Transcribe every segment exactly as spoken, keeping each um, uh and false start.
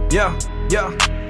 یا یا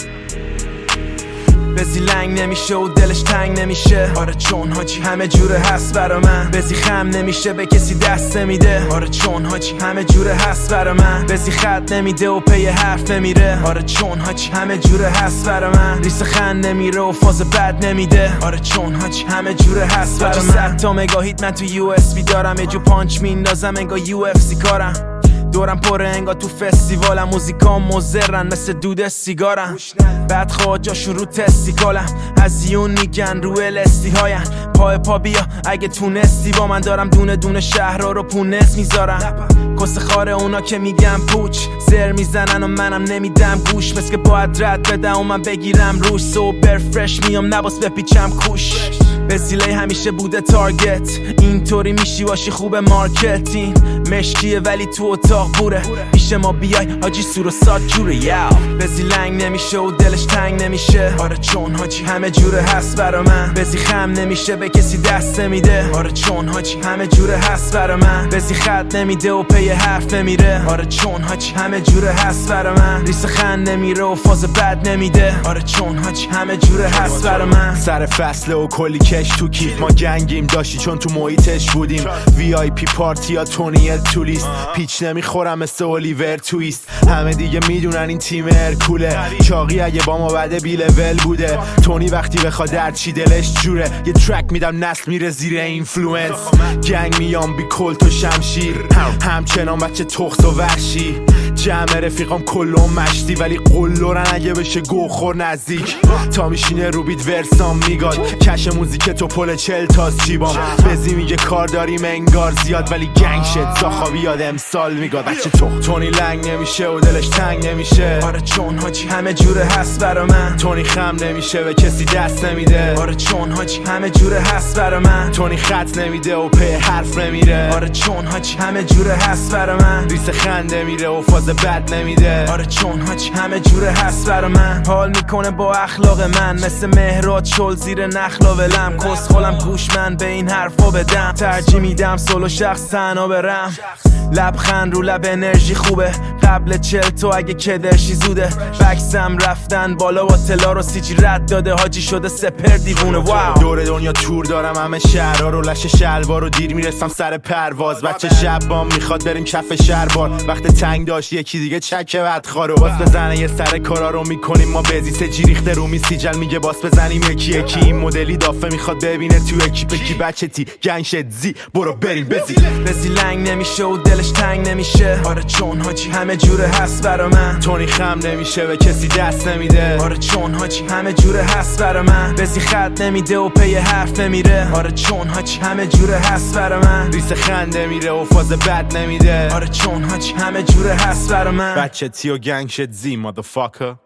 بزی لنگ نمیشه و دلش تنگ نمیشه. آره چون حاجی همه جوره هست برا من. بزی خم نمیشه به کسی دست نمیده. آره چون حاجی همه جوره هست برا من. بزی خط نمیده و پی حرف نمیره. آره چون حاجی همه جوره هست برا من. ریس خند نمیره و فاز بد نمیده. آره چون حاجی همه جوره هست برا من. صد تا مگاهیت من تو یو اس بی دارم. یه جو پانچ میندازم انگار یو اف سی کارم. دورم پره انگار تو فستیوالم. موزیکام مزرن مثل دود سیگارم. بعد خواجاشون رو تستیکالم. از یون میگن رو الستی هاین. پای پا بیا اگه تونستی با من. دارم دونه دونه شهرها رو پونس میذارم. کس خاره اونا که میگم پوچ زر میزنن و منم نمیدم گوش. مثل که باید رد بدم و من بگیرم روش. سوبر فرش میام نباس بپیچم کوش. بسیله همیشه بوده تارگت. اینطوری میشی باشی خوب مارکتین. مشکیه ولی تو اتاق بوره. پیش ما بیای حاجی سور و ساد جوره. یاو بزی لنگ نمیشه و دلش تنگ نمیشه. آره چون حاجی همه جوره هست برا من. بزی خم نمیشه به کسی دست نمیده. آره چون حاجی همه جوره هست برا من. بزی خط نمیده و پی حرف نمیره. آره چون حاجی همه جوره هست برا من. ریس خند نمیره و فاز بد نمیده. آره چون حاجی همه جوره هست برا من. سر فصله و کلی کش تو کیف ما گنگیم داشتی چون تو محیطش بودیم. وی آی پی پارتی یا تونی تولیست. پیچ نمیخورم مثل اولیور تویست. همه دیگه میدونن این تیم هرکوله. چاقی اگه با ما بعد بی لول بوده. تونی وقتی بخواد در چی دلش جوره. یه ترک میدم نسل میره زیر اینفلوئنس. گنگ میام بی کلت و شمشیر. همچنان بچه تخت و وحشی. جمع رفیقام کلون مشتی ولی قلورن اگه بشه گوخور نزدیک. تا میشینه رو بیت ورسام میگاد. کش موزیک تو پل چل تاز چیبام. بزی میگه کار داریم انگار زیاد ولی گنگ شد زاخاوی یاد امسال میگاد. بچه تو تونی لنگ نمیشه و دلش تنگ نمیشه. آره چون حاجی همه جوره هست برا من. تونی خم نمیشه به کسی دست نمیده. آره چون حاجی همه جوره هست برا من. تونی خط نمیده و پی حرف نمیره. آره چون حاجی همه جوره هست برا من. ریس خنده میره و فاز بد نمیده. آره چون حاجی همه جوره هست برا من. حال میکنه با اخلاق من. مثل مهراد شل زیر نخلا ولم. کس خالم گوش من به این حرفا بدم. ترجیح میدم سولو شخص تنها برم. لبخند رو لب انرژی خوبه. قبل چل تو اگه کدرشی زوده. بکسم رفتن بالا با تلا رو سیجی رد داده. حاجی شده سپر دیوونه. واو دور دنیا تور دارم همه شهرها رو. لش شلوار رو دیر میرسم سر پرواز. بچه شب بام میخواد بریم کف شهر بار. وقت تنگ داشت یکی دیگه چکه بدخوارو. باس بزنه یه سر کارا رو میکنیم ما. بزی سجی ریخته رو می سیجل میگه باس بزنیم یکی یکی. این مدلی دافه میخواد ببینه تو اکیپ کی. بچه تی گنگ شد زی برو بریم بزی. بزی لنگ نمیشه و دلش تنگ نمیشه. آره چون حاجی همه جوره هست برا من. تونی خم نمیشه به کسی دست نمیده. آره چون حاجی همه جوره هست برا من. بزی خط نمیده و پی حرف نمیره. آره چون حاجی همه جوره هست برا من. ریس خنده میره و فاز بد نمیده. آره چون حاجی همه جوره هست برا من. بچه تی و گنگ شد زی motherfucker.